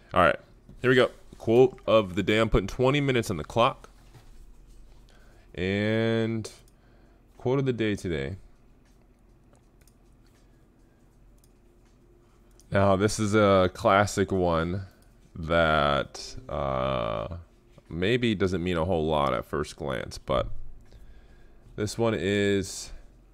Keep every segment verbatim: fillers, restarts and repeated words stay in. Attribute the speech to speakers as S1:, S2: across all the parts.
S1: All right, here we go. Quote of the day. I'm putting twenty minutes on the clock. And quote of the day today. Now, this is a classic one that uh, maybe doesn't mean a whole lot at first glance, but this one is: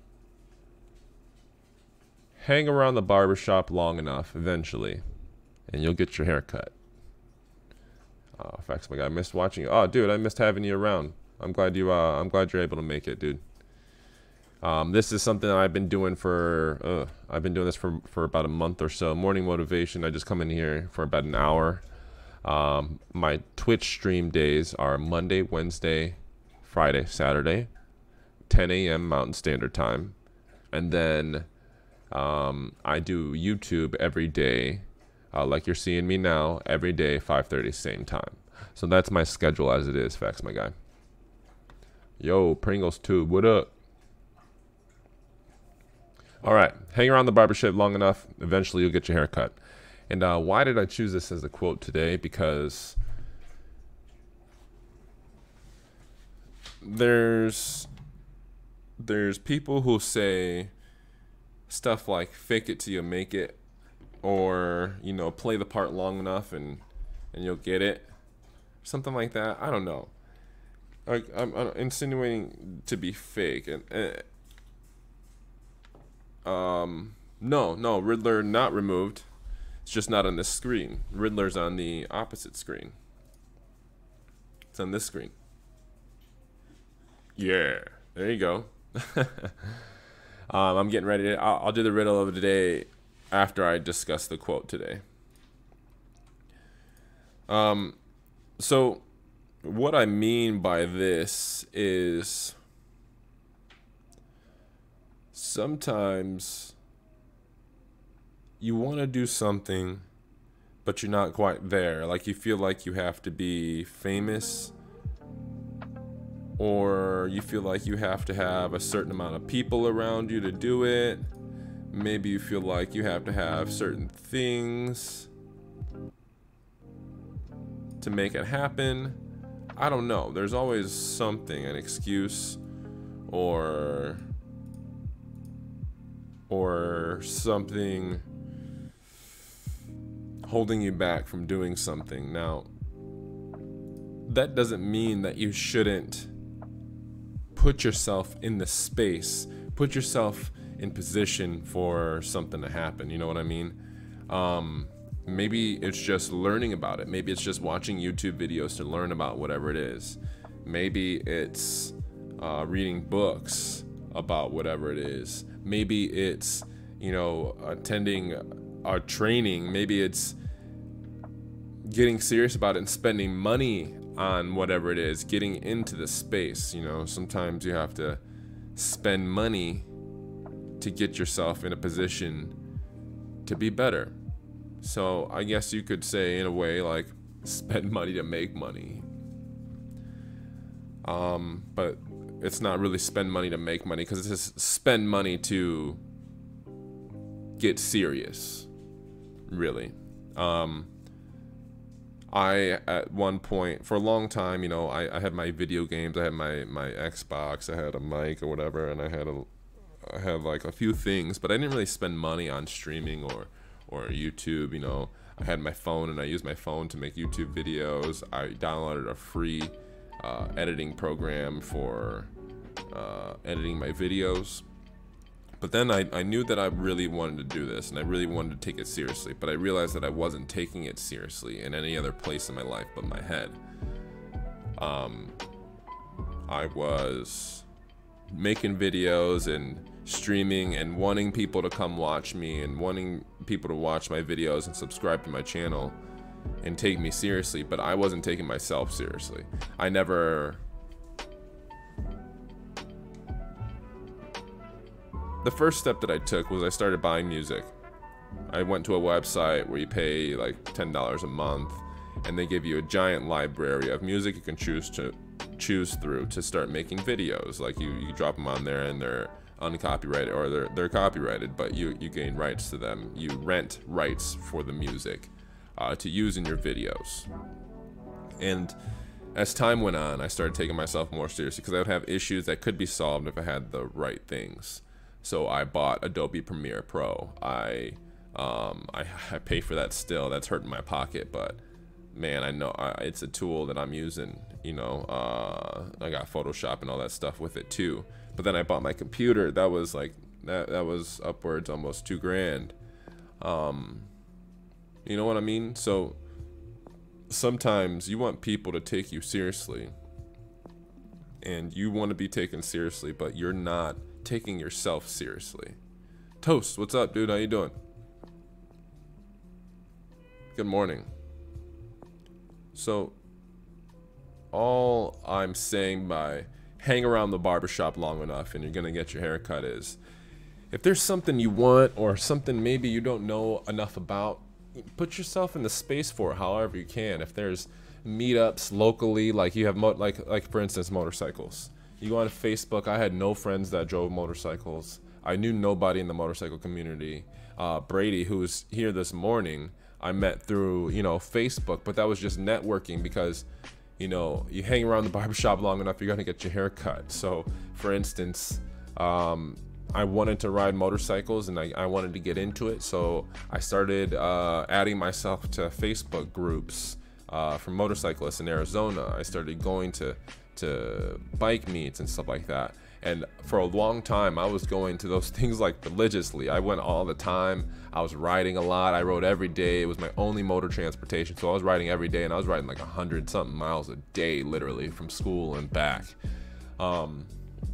S1: hang around the barbershop long enough eventually, and you'll get your hair cut. Oh, facts, my guy. I missed watching you. Oh, dude, I missed having you around. I'm glad you. Uh, I'm glad you're able to make it, dude. Um, this is something that I've been doing for. Uh, I've been doing this for for about a month or so. Morning motivation. I just come in here for about an hour. Um, my Twitch stream days are Monday, Wednesday, Friday, Saturday, ten A M Mountain Standard Time, and then um, I do YouTube every day. Uh, like you're seeing me now, every day, five thirty, same time. So that's my schedule as it is, Facts, my guy. Yo, Pringles Tube, what up? All right, hang around the barbershop long enough, eventually you'll get your hair cut. And uh, why did I choose this as a quote today? Because there's there's people who say stuff like fake it till you make it, or, you know, play the part long enough and and you'll get it, something like that. I don't know. Like, I'm, I'm insinuating to be fake, and uh, um, no, no, Riddler not removed. It's just not on this screen. Riddler's on the opposite screen. It's on this screen. Yeah, there you go. um, I'm getting ready. To, I'll, I'll do the riddle of the day after I discuss the quote today. Um, so what I mean by this is sometimes you want to do something, but you're not quite there. Like, you feel like you have to be famous, or you feel like you have to have a certain amount of people around you to do it. Maybe you feel like you have to have certain things to make it happen. I don't know. There's always something, an excuse, or or something holding you back from doing something. Now, that doesn't mean that you shouldn't put yourself in the space, put yourself in position for something to happen. You know what I mean? Um, maybe it's just learning about it. Maybe it's just watching YouTube videos to learn about whatever it is. Maybe it's uh, reading books about whatever it is. Maybe it's, you know, attending a training. Maybe it's getting serious about it and spending money on whatever it is, getting into the space. You know, sometimes you have to spend money to get yourself in a position to be better. So I guess you could say, in a way, like, spend money to make money. Um, but it's not really spend money to make money, because it's just spend money to get serious, really. Um, I, at one point, for a long time, you know, I, I had my video games, I had my, my Xbox, I had a mic or whatever, and I had a, I had like a few things, but I didn't really spend money on streaming or, or YouTube. You know, I had my phone, and I used my phone to make YouTube videos. I downloaded a free uh, editing program for uh, editing my videos. But then I, I knew that I really wanted to do this, and I really wanted to take it seriously, but I realized that I wasn't taking it seriously in any other place in my life but my head. Um, I was making videos and streaming and wanting people to come watch me and wanting people to watch my videos and subscribe to my channel and take me seriously, but I wasn't taking myself seriously. I never... The first step that I took was I started buying music. I went to a website where you pay like ten dollars a month, and they give you a giant library of music you can choose to choose through to start making videos. Like, you, you drop them on there, and they're uncopyrighted, or they're they're copyrighted, but you you gain rights to them. You rent rights for the music. uh, to use in your videos. And as time went on, I started taking myself more seriously because I would have issues that could be solved if I had the right things. So I bought Adobe Premiere Pro. I um, I, I pay for that still. That's hurting my pocket, but man, I know I, it's a tool that I'm using. You know, uh, I got Photoshop and all that stuff with it too. But then I bought my computer. That was like that. That was upwards almost two grand. Um, you know what I mean? So sometimes you want people to take you seriously, and you want to be taken seriously, but you're not taking yourself seriously. Toast, what's up, dude? How you doing? Good morning. So all I'm saying by hang around the barbershop long enough and you're gonna get your hair cut is, if there's something you want or something maybe you don't know enough about, put yourself in the space for it however you can. If there's meetups locally, like you have mo- like like for instance motorcycles, you go on Facebook. I had no friends that drove motorcycles. I knew nobody in the motorcycle community. uh, Brady, who's here this morning, I met through, you know, Facebook, but that was just networking because, you know, you hang around the barbershop long enough, you're gonna get your hair cut. So for instance, um, I wanted to ride motorcycles and I, I wanted to get into it. So I started uh, adding myself to Facebook groups uh, for motorcyclists in Arizona. I started going to, to bike meets and stuff like that. And for a long time, I was going to those things like religiously. I went all the time. I was riding a lot. I rode every day. It was my only motor transportation. So I was riding every day, and I was riding like a hundred something miles a day, literally, from school and back. Um,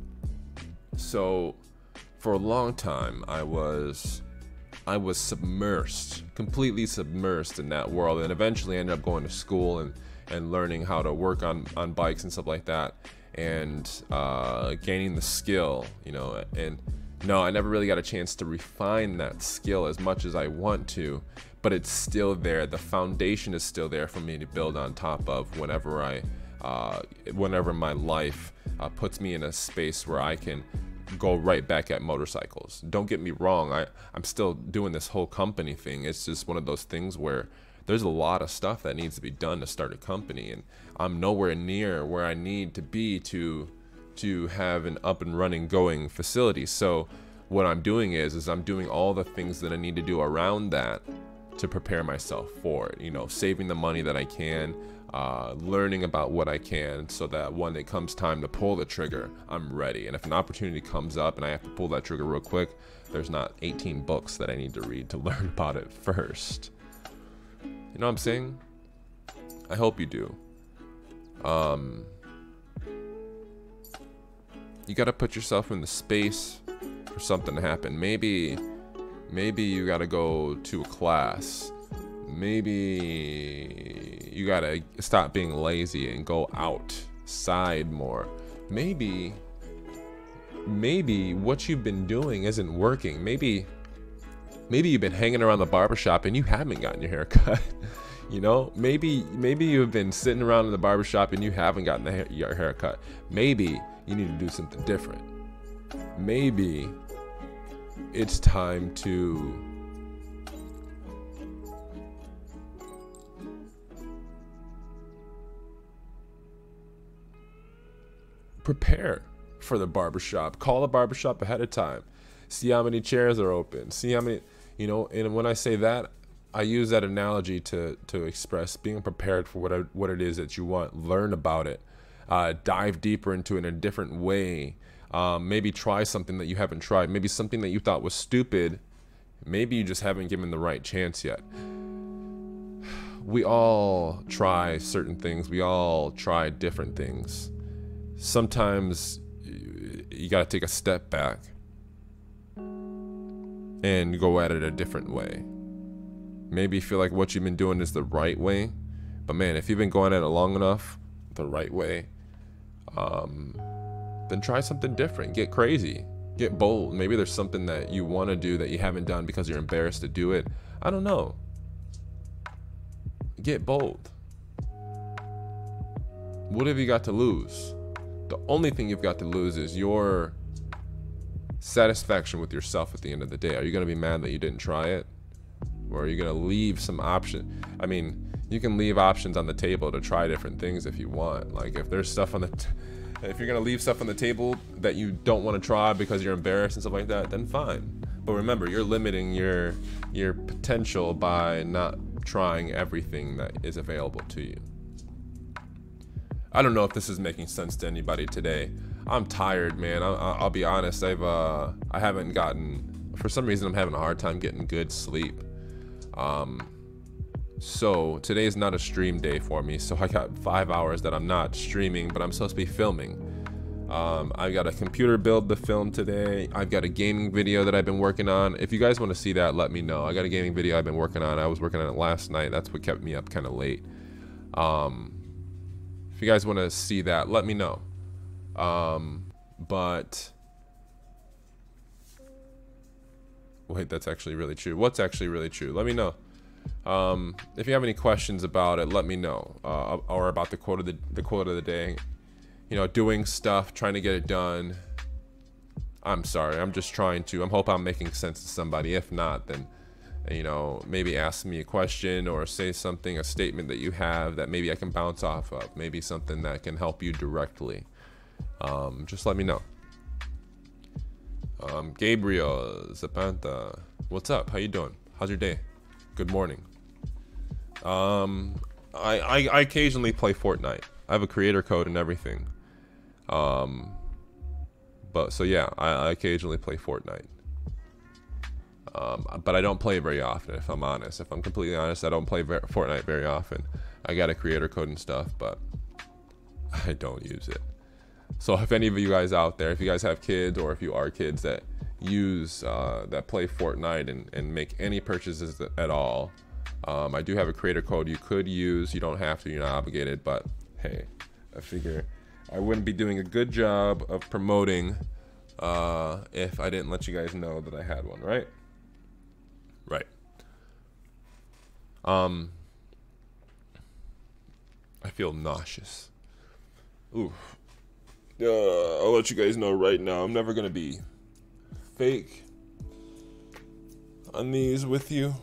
S1: so for a long time, I was, I was submersed, completely submersed in that world. And eventually I ended up going to school and, and learning how to work on, on bikes and stuff like that. And uh, gaining the skill, you know, and no, I never really got a chance to refine that skill as much as I want to, but it's still there. The foundation is still there for me to build on top of whenever I, uh, whenever my life uh, puts me in a space where I can go right back at motorcycles. Don't get me wrong, I, I'm still doing this whole company thing. It's just one of those things where there's a lot of stuff that needs to be done to start a company, and I'm nowhere near where I need to be to to have an up and running going facility. So what I'm doing is is I'm doing all the things that I need to do around that to prepare myself for it. You know, saving the money that I can, uh, learning about what I can, so that when it comes time to pull the trigger, I'm ready. And if an opportunity comes up and I have to pull that trigger real quick, there's not eighteen books that I need to read to learn about it first. You know what I'm saying? I hope you do. Um, you gotta put yourself in the space for something to happen. Maybe, maybe you gotta go to a class. Maybe you gotta stop being lazy and go outside more. Maybe, maybe what you've been doing isn't working. Maybe Maybe you've been hanging around the barbershop and you haven't gotten your hair cut. You know, maybe maybe you've been sitting around in the barbershop and you haven't gotten the hair, your hair cut. Maybe you need to do something different. Maybe it's time to prepare for the barbershop. Call the barbershop ahead of time. See how many chairs are open. See how many... You know, and when I say that, I use that analogy to to express being prepared for what I, what it is that you want. Learn about it. Uh, dive deeper into it in a different way. Um, maybe try something that you haven't tried. Maybe something that you thought was stupid. Maybe you just haven't given the right chance yet. We all try certain things. We all try different things. Sometimes you, you got to take a step back and go at it a different way. Maybe you feel like what you've been doing is the right way, but man, if you've been going at it long enough the right way, um, then try something different. Get crazy, get bold. Maybe there's something that you want to do that you haven't done because you're embarrassed to do it. I don't know. Get bold. What have you got to lose? The only thing you've got to lose is your satisfaction with yourself at the end of the day. Are you going to be mad that you didn't try it? Or are you gonna leave some option? I mean, you can leave options on the table to try different things if you want. Like if there's stuff on the, t if you're gonna leave stuff on the table that you don't want to try because you're embarrassed and stuff like that, then fine. But remember, you're limiting your your potential by not trying everything that is available to you. I don't know if this is making sense to anybody today. I'm tired, man. I, I'll be honest. I've uh, I haven't gotten, for some reason, I'm having a hard time getting good sleep. Um, so today is not a stream day for me. So I got five hours that I'm not streaming, but I'm supposed to be filming. Um, I've got a computer build to film today. I've got a gaming video that I've been working on. If you guys want to see that, let me know. I got a gaming video I've been working on. I was working on it last night. That's what kept me up kind of late. Um, if you guys want to see that, let me know. Um, but wait, that's actually really true. What's actually really true? Let me know. Um, if you have any questions about it, let me know. Uh, or about the quote of the, the quote of the day. You know, doing stuff, trying to get it done. I'm sorry. I'm just trying to. I'm hoping I'm making sense to somebody. If not, then, you know, maybe ask me a question or say something, a statement that you have that maybe I can bounce off of. Maybe something that can help you directly. Um, just let me know. Um, Gabriel Zapanta, what's up? How you doing? How's your day? Good morning. Um, I, I, I occasionally play Fortnite. I have a creator code and everything. Um, but so yeah, I, I occasionally play Fortnite. Um, but I don't play it very often, if I'm honest. If I'm completely honest, I don't play ver Fortnite very often. I got a creator code and stuff, but I don't use it. So if any of you guys out there, if you guys have kids or if you are kids that use, uh, that play Fortnite and, and make any purchases at all, um, I do have a creator code you could use. You don't have to, you're not obligated, but hey, I figure I wouldn't be doing a good job of promoting uh, if I didn't let you guys know that I had one, right? Right. Um, I feel nauseous. Ooh. Uh, I'll let you guys know right now. I'm never gonna be fake on these with you.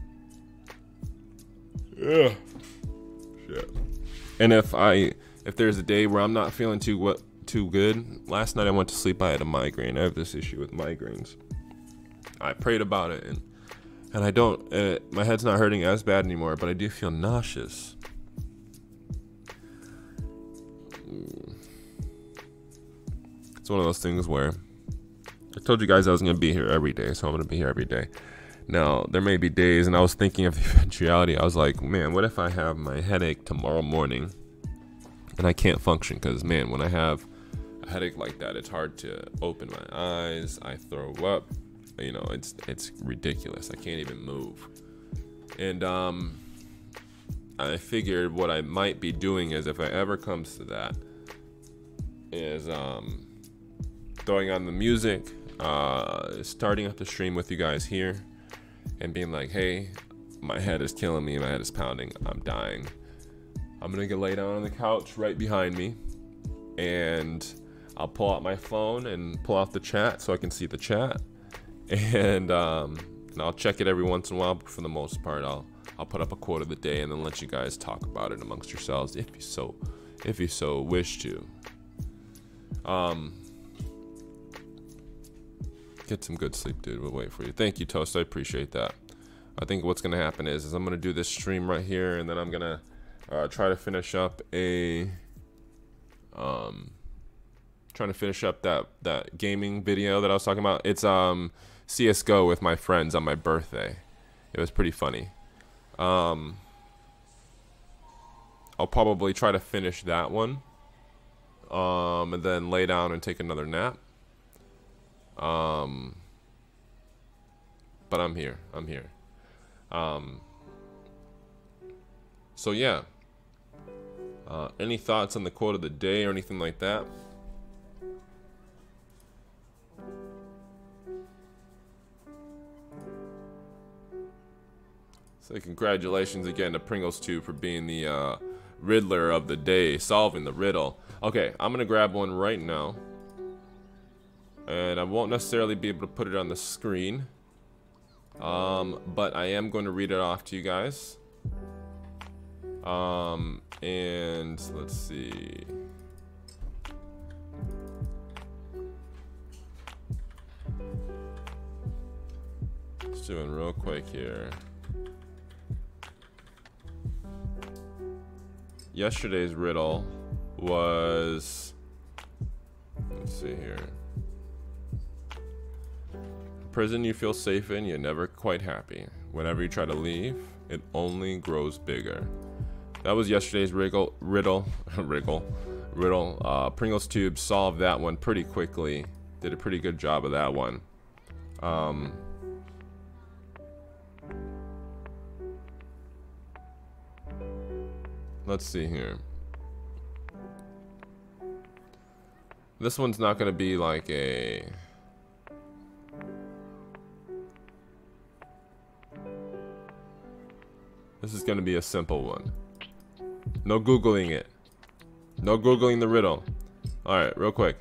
S1: Yeah. Shit. And if I, if there's a day where I'm not feeling too what too good, last night I went to sleep. I had a migraine. I have this issue with migraines. I prayed about it, and and I don't. Uh, my head's not hurting as bad anymore, but I do feel nauseous. It's one of those things where I told you guys I was going to be here every day, so I'm going to be here every day. Now, there may be days, and I was thinking of the eventuality. I was like, man, what if I have my headache tomorrow morning and I can't function? Because, man, when I have a headache like that, it's hard to open my eyes. I throw up. You know, it's it's ridiculous. I can't even move. And um, I figured what I might be doing is, if it ever comes to that, is um. throwing on the music, uh, starting up the stream with you guys here, and being like, hey, my head is killing me, my head is pounding, I'm dying. I'm gonna get lay down on the couch right behind me, and I'll pull out my phone and pull off the chat so I can see the chat, and um, and I'll check it every once in a while, but for the most part, I'll I'll put up a quote of the day and then let you guys talk about it amongst yourselves if you so if you so wish to. Um. Get some good sleep, dude. We'll wait for you. Thank you, Toast. I appreciate that. I think what's going to happen is, is I'm going to do this stream right here, and then I'm going to uh, try to finish up a... Um, trying to finish up that, that gaming video that I was talking about. It's um C S G O with my friends on my birthday. It was pretty funny. Um, I'll probably try to finish that one. Um, and then lay down and take another nap. Um, but I'm here. I'm here. Um, so yeah. Uh, any thoughts on the quote of the day or anything like that? So congratulations again to Pringles two for being the uh, Riddler of the day, solving the riddle. Okay, I'm gonna grab one right now. And I won't necessarily be able to put it on the screen. Um, but I am going to read it off to you guys. Um, and let's see. Just doing real quick here. Yesterday's riddle was, let's see here. Prison you feel safe in, you're never quite happy. Whenever you try to leave, it only grows bigger. That was yesterday's riddle. Riddle, riddle, riddle. Uh, Pringles Tube solved that one pretty quickly. Did a pretty good job of that one. Um, let's see here. This one's not gonna be like a. This is gonna be a simple one. No Googling it. No Googling the riddle. Alright, real quick.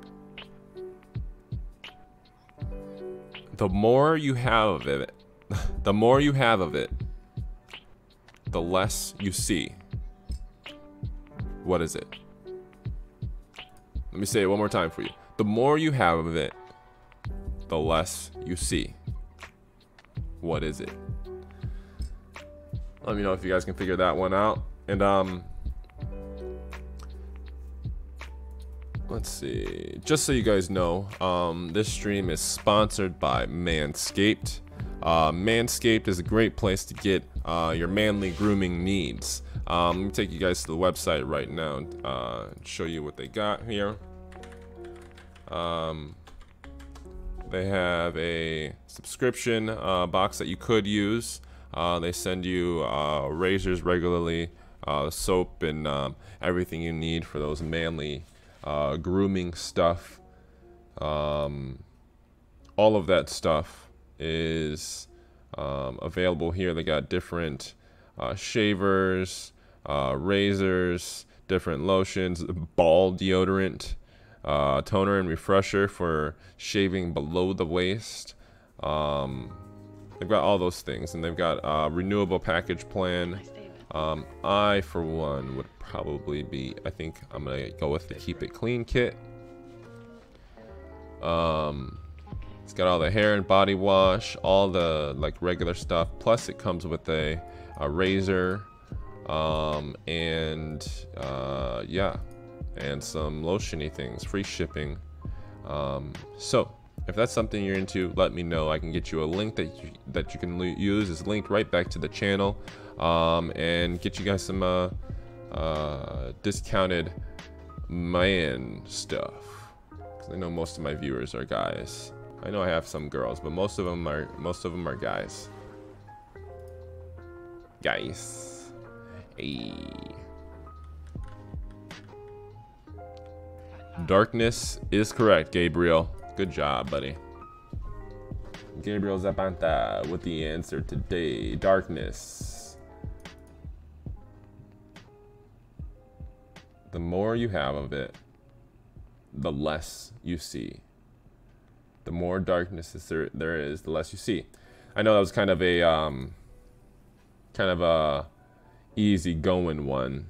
S1: The more you have of it, the more you have of it, the less you see. What is it? Let me say it one more time for you. The more you have of it, the less you see. What is it? Let me know if you guys can figure that one out. And um let's see, just so you guys know, um this stream is sponsored by Manscaped. uh Manscaped is a great place to get uh your manly grooming needs. um let me take you guys to the website right now, uh and show you what they got here. Um they have a subscription uh box that you could use. Uh, they send you uh, razors regularly, uh, soap, and um, everything you need for those manly uh, grooming stuff. Um, all of that stuff is um, available here. They got different uh, shavers, uh, razors, different lotions, ball deodorant, uh, toner and refresher for shaving below the waist. Um, They've got all those things, and they've got a renewable package plan. Um, I, for one, would probably be, I think I'm going to go with the Keep It Clean kit. Um, it's got all the hair and body wash, all the like regular stuff. Plus, it comes with a, a razor, um, and uh, yeah, and some lotiony things, free shipping. Um, so. If that's something you're into, let me know. I can get you a link that you, that you can use. It's linked right back to the channel, um, and get you guys some uh, uh, discounted man stuff. Because I know most of my viewers are guys. I know I have some girls, but most of them are most of them are guys. Guys, hey. Darkness is correct, Gabriel. Good job, buddy. Gabriel Zapanta with the answer today. Darkness. The more you have of it, the less you see. The more darkness there, there is, the less you see. I know that was kind of a um, kind of a easy going one.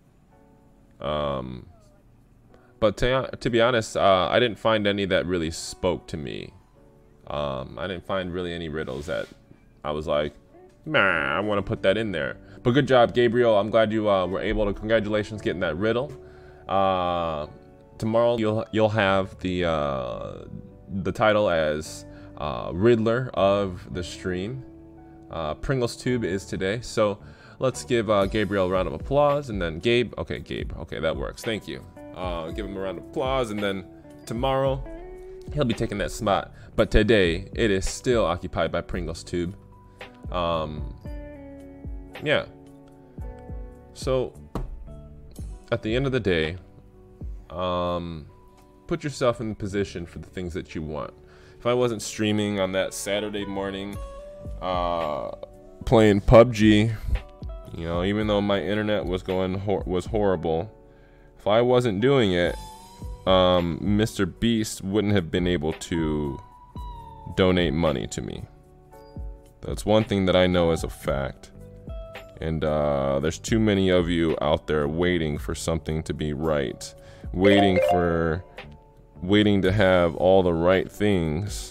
S1: Um. But to, to be honest, uh, I didn't find any that really spoke to me. Um, I didn't find really any riddles that I was like, nah, I want to put that in there. But good job, Gabriel. I'm glad you uh, were able to. Congratulations, getting that riddle. Uh, tomorrow you'll you'll have the uh, the title as uh, Riddler of the stream. Uh, Pringles Tube is today, so let's give uh, Gabriel a round of applause, and then Gabe. Okay, Gabe. Okay, that works. Thank you. Uh, give him a round of applause, and then tomorrow he'll be taking that spot. But today it is still occupied by Pringles Tube. Um, yeah. So at the end of the day, um, put yourself in the position for the things that you want. If I wasn't streaming on that Saturday morning, uh, playing P U B G, you know, even though my internet was going hor was horrible. If I wasn't doing it, um, Mister Beast wouldn't have been able to donate money to me. That's one thing that I know as a fact. And uh, there's too many of you out there waiting for something to be right, waiting for, waiting to have all the right things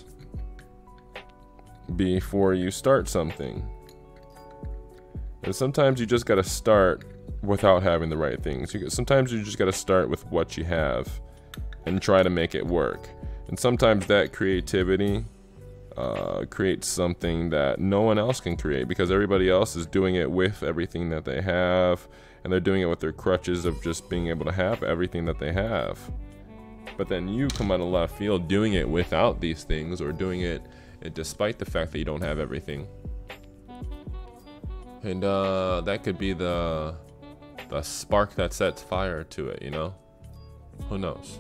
S1: before you start something. And sometimes you just gotta start without having the right things. You, sometimes you just gotta start with what you have and try to make it work. And sometimes that creativity uh, creates something that no one else can create, because everybody else is doing it with everything that they have, and they're doing it with their crutches of just being able to have everything that they have. But then you come out of left field doing it without these things, or doing it despite the fact that you don't have everything. And uh, that could be the the spark that sets fire to it, you know? Who knows?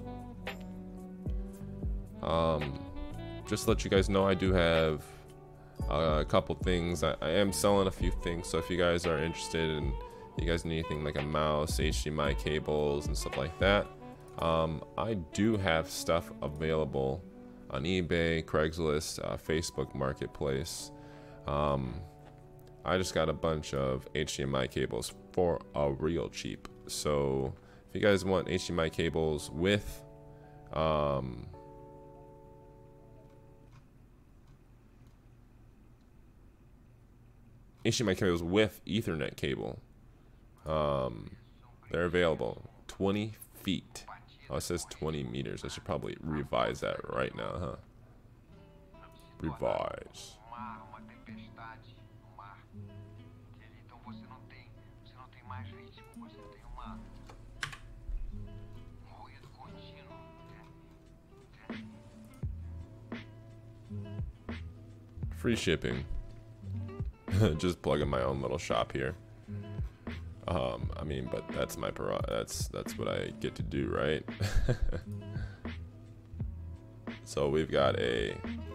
S1: Um, just to let you guys know, I do have uh, a couple things. I, I am selling a few things, so if you guys are interested in, you guys need anything like a mouse, H D M I cables, and stuff like that, um, I do have stuff available on eBay, Craigslist, uh, Facebook Marketplace. Um, I just got a bunch of H D M I cables for a real cheap. So if you guys want H D M I cables with um, H D M I cables with Ethernet cable, um, they're available. twenty feet. Oh, it says twenty meters. I should probably revise that right now, huh? Revise. Free shipping. Just plugging my own little shop here. Um, I mean, but that's my pro. That's that's what I get to do, right? So we've got a.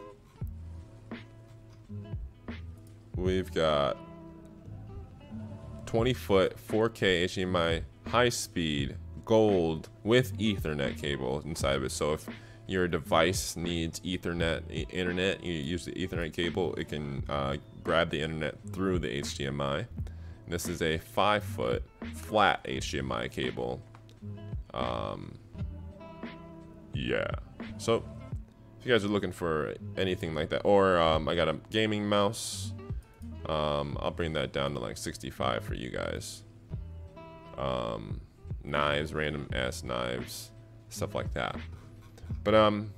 S1: We've got twenty foot four K H D M I high speed gold with Ethernet cable inside of it. So if your device needs Ethernet internet, you use the Ethernet cable, it can uh, grab the internet through the H D M I. This is a five foot flat H D M I cable. Um, yeah. So if you guys are looking for anything like that, or um, I got a gaming mouse, um, I'll bring that down to like sixty-five for you guys. Um, knives, random ass knives, stuff like that. But um,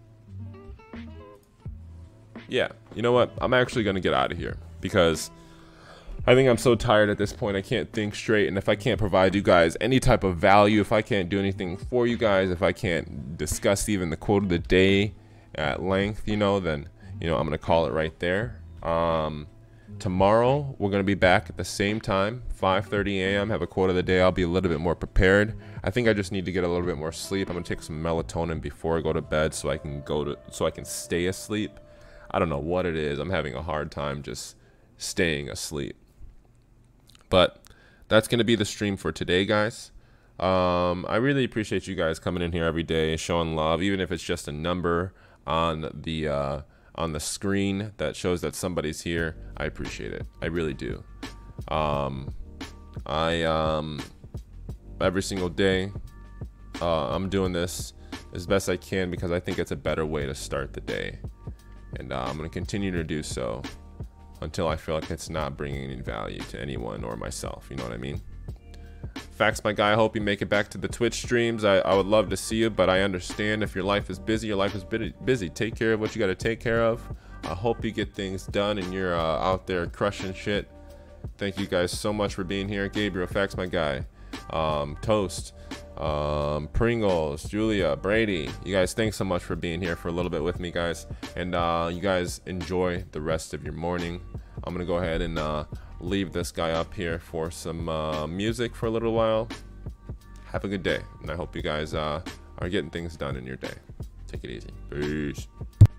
S1: yeah. You know what? I'm actually gonna get out of here because I think I'm so tired at this point. I can't think straight, and if I can't provide you guys any type of value, if I can't do anything for you guys, if I can't discuss even the quote of the day at length, you know, then, you know, I'm gonna call it right there. Um, tomorrow we're gonna be back at the same time, five thirty A M Have a quote of the day. I'll be a little bit more prepared. I think I just need to get a little bit more sleep. I'm gonna take some melatonin before I go to bed so I can go to so I can stay asleep. I don't know what it is. I'm having a hard time just staying asleep. But that's going to be the stream for today, guys. Um, I really appreciate you guys coming in here every day, showing love, even if it's just a number on the uh, on the screen that shows that somebody's here. I appreciate it. I really do. Um, I um, every single day uh, I'm doing this as best I can because I think it's a better way to start the day, and uh, I'm going to continue to do so until I feel like it's not bringing any value to anyone or myself. You know what I mean? Facts, my guy. I hope you make it back to the Twitch streams. I, I would love to see you, but I understand if your life is busy, your life is busy. Take care of what you got to take care of. I hope you get things done and you're uh, out there crushing shit. Thank you guys so much for being here. Gabriel, Facts, my guy. Um, Toast, um, Pringles, Julia, Brady. You guys, thanks so much for being here for a little bit with me, guys. And uh, you guys enjoy the rest of your morning. I'm gonna go ahead and uh, leave this guy up here for some uh, music for a little while. Have a good day, and I hope you guys uh, are getting things done in your day. Take it easy. Peace.